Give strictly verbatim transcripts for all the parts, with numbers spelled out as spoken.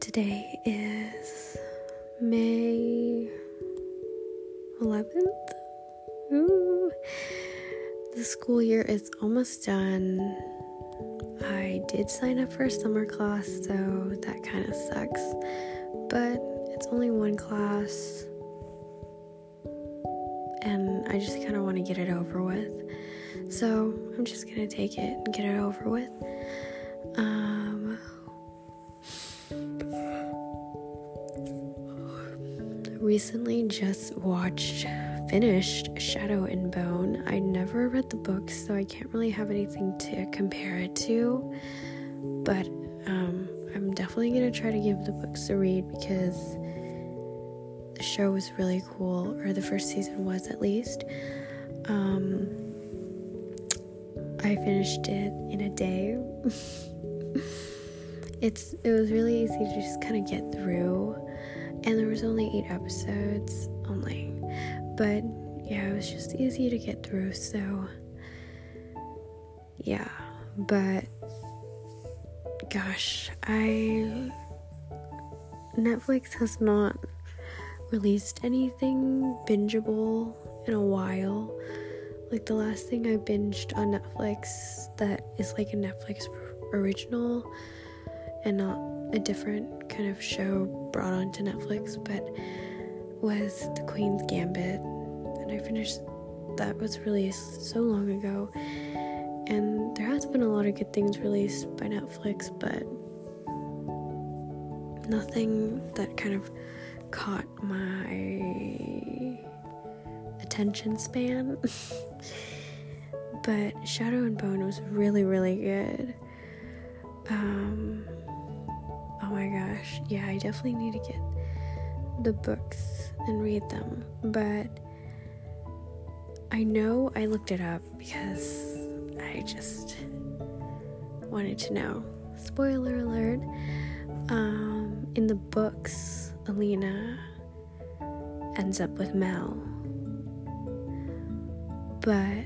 Today is May eleventh. Ooh. The school year is almost done. I did sign up for a summer class, so that kind of sucks. But it's only one class, and I just kind of want to get it over with. So I'm just going to take it and get it over with. Um... recently just watched, finished Shadow and Bone. I never read the book, so I can't really have anything to compare it to, but um, I'm definitely going to try to give the books a read because the show was really cool, or the first season was at least. Um, I finished it in a day. it's It was really easy to just kind of get through. And there was only eight episodes only. But yeah, it was just easy to get through, so yeah. But gosh, I Netflix has not released anything bingeable in a while. Like the last thing I binged on Netflix that is like a Netflix original and not a different kind of show brought onto Netflix, but was The Queen's Gambit, and I finished that. Was released so long ago, and there has been a lot of good things released by Netflix, but nothing that kind of caught my attention span. But Shadow and Bone was really, really good. Um, oh my gosh, yeah, I definitely need to get the books and read them, but I know I looked it up because I just wanted to know. Spoiler alert, um, in the books, Alina ends up with Mel, but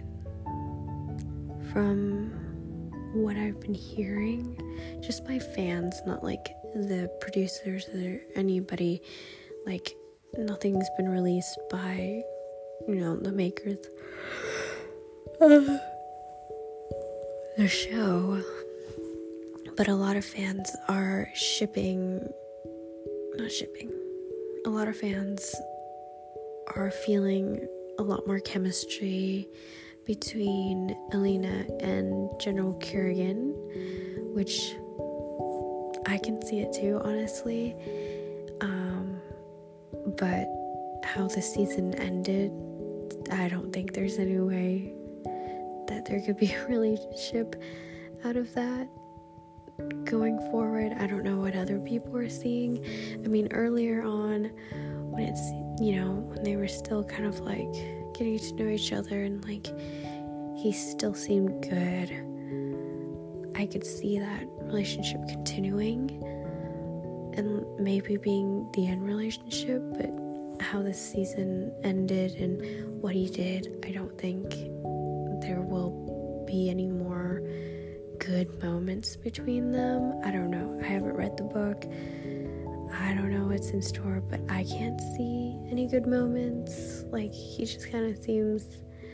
from what I've been hearing, just by fans, not like the producers or anybody, like nothing's been released by, you know, the makers of the show, but a lot of fans are shipping, not shipping, a lot of fans are feeling a lot more chemistry between Alina and General Kerrigan, which I can see it too, honestly. Um, but how the season ended, I don't think there's any way that there could be a relationship out of that going forward. I don't know what other people are seeing. I mean, earlier on, when it's, you know, when they were still kind of like getting to know each other and like he still seemed good, I could see that relationship continuing and maybe being the end relationship, but how this season ended and what he did, I don't think there will be any more good moments between them. I don't know. I haven't read the book. I don't know what's in store, but I can't see any good moments. Like, he just kind of seems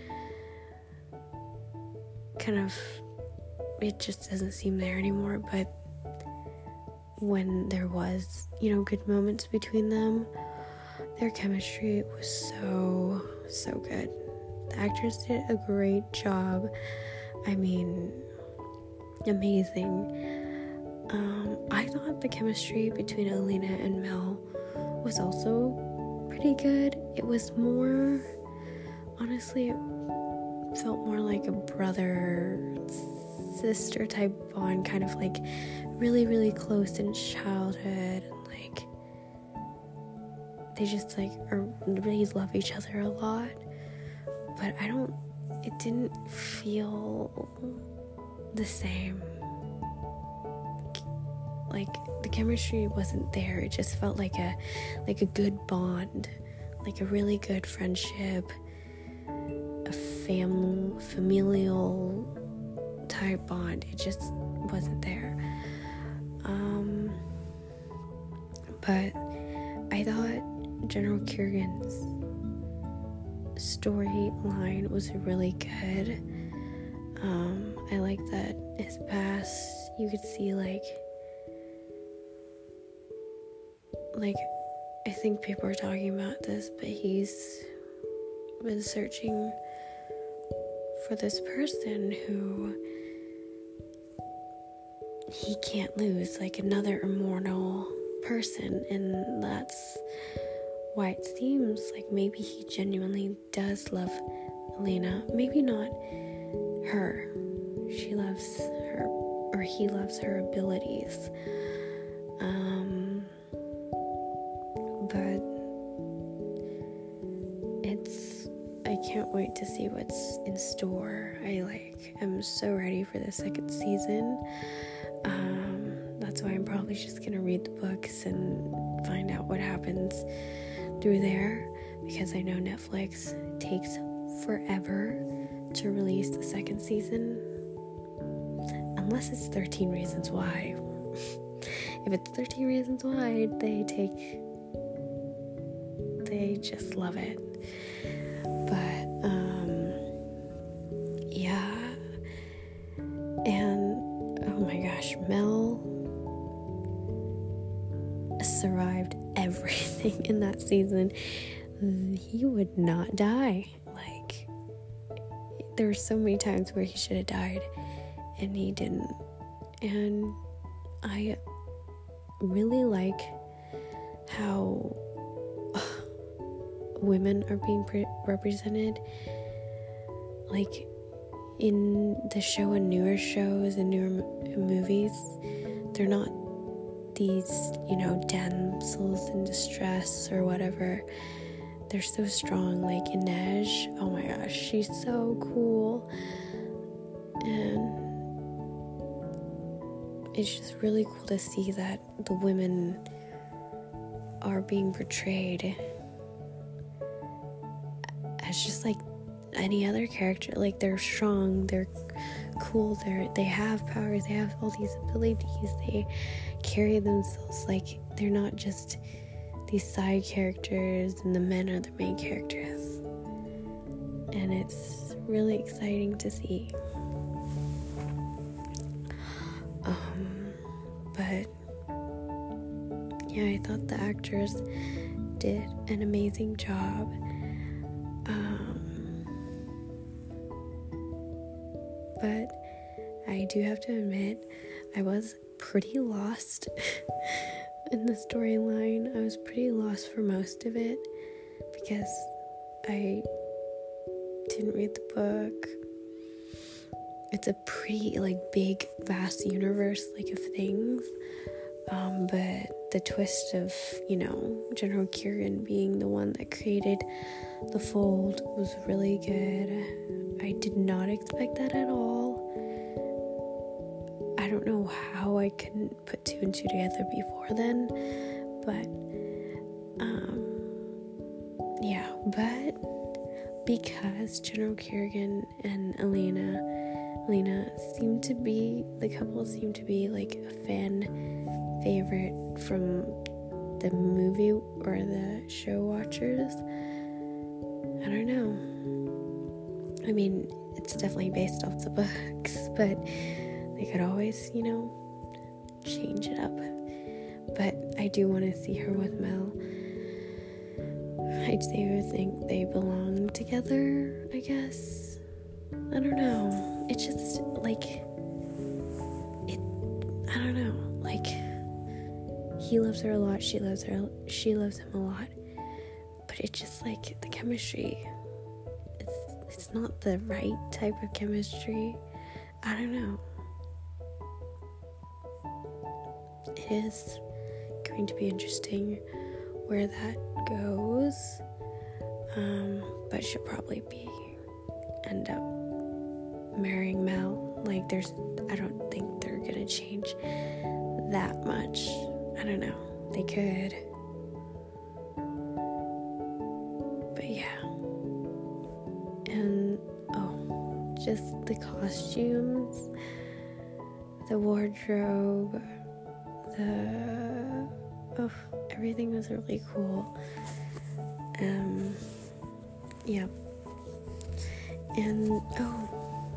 kind of, it just doesn't seem there anymore. But when there was, you know, good moments between them, their chemistry was so, so good. The actors did a great job. I mean, amazing. Um, I thought the chemistry between Alina and Mel was also pretty good. It was more, honestly, it felt more like a brother-sister type bond, kind of like really, really close in childhood, and like they just like are, really love each other a lot. But I don't, it didn't feel the same. Like, the chemistry wasn't there. It just felt like a like a good bond, like a really good friendship, a fam familial type bond. It just wasn't there. Um But I thought General Kieran's storyline was really good. Um, I like that his past, you could see like, like, I think people are talking about this, but he's been searching for this person who he can't lose, like another immortal person, and that's why it seems like maybe he genuinely does love Elena. Maybe not her. She loves her, or he loves her abilities. Um, but it's, I can't wait to see what's in store. I like, I'm so ready for the second season. Um, that's why I'm probably just gonna read the books and find out what happens through there, because I know Netflix takes forever to release the second season, unless it's thirteen Reasons Why. If it's thirteen Reasons Why, they take, they just love it. But, um, yeah, and, oh my gosh, Mel survived everything in that season. He would not die. Like, there were so many times where he should have died and he didn't. And I really like how women are being pre- represented, like in the show and newer shows and newer m- movies. They're not these, you know, damsels in distress or whatever. They're so strong. Like Inej, oh my gosh, she's so cool. And it's just really cool to see that the women are being portrayed as just like any other character. Like, they're strong, they're cool, they're they have powers, they have all these abilities, they carry themselves like they're not just these side characters and the men are the main characters. And it's really exciting to see. Um, but yeah, I thought the actors did an amazing job. Um, but I do have to admit, I was pretty lost in the storyline. I was pretty lost for most of it because I didn't read the book. It's a pretty, like, big, vast universe, like, of things. Um, but the twist of, you know, General Kieran being the one that created the Fold was really good. I did not expect that at all. I don't know how I couldn't put two and two together before then, but, um, yeah, but because General Kieran and Elena, Elena seem to be, the couple seem to be, like, a fan favorite from the movie or the show watchers. I don't know. I mean, it's definitely based off the books, but they could always, you know, change it up. But I do want to see her with Mel. I do think they belong together, I guess. I don't know. It's just, like, it, I don't know, like, he loves her a lot, she loves her, she loves him a lot, but it's just, like, the chemistry, it's, it's not the right type of chemistry. I don't know. It is going to be interesting where that goes, um, but she'll probably be, end up marrying Mel. Like, there's, I don't think they're gonna change that much. I don't know, they could, but yeah. And oh, just the costumes, the wardrobe, the oh, everything was really cool. Um, yeah. And, oh,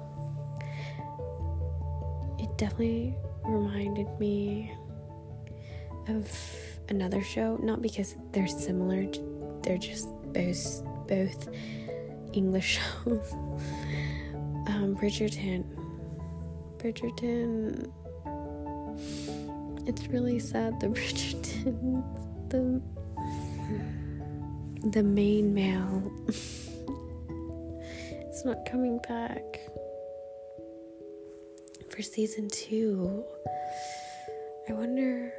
it definitely reminded me of another show, not because they're similar, they're just both, both English shows. um, Bridgerton. Bridgerton, it's really sad that Bridgerton, the, the main male, it's not coming back for season two. I wonder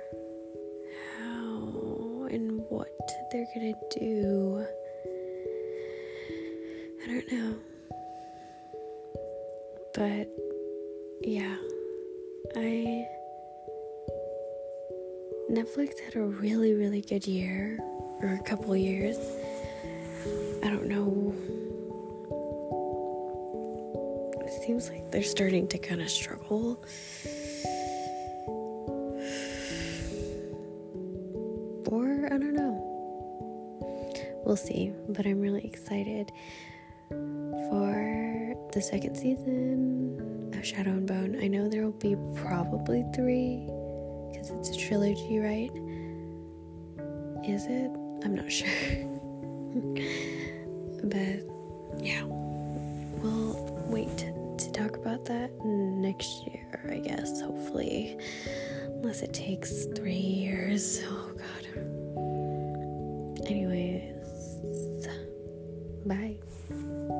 how and what they're gonna do. I don't know. But yeah, I Netflix had a really, really good year, or a couple years. I don't know. It seems like they're starting to kind of struggle. Or, I don't know. We'll see. But I'm really excited for the second season of Shadow and Bone. I know there will be probably three, because it's a trilogy, right? Is it? I'm not sure. But yeah, we'll wait to talk about that next year, I guess, hopefully, unless it takes three years. Oh god. Anyways, bye.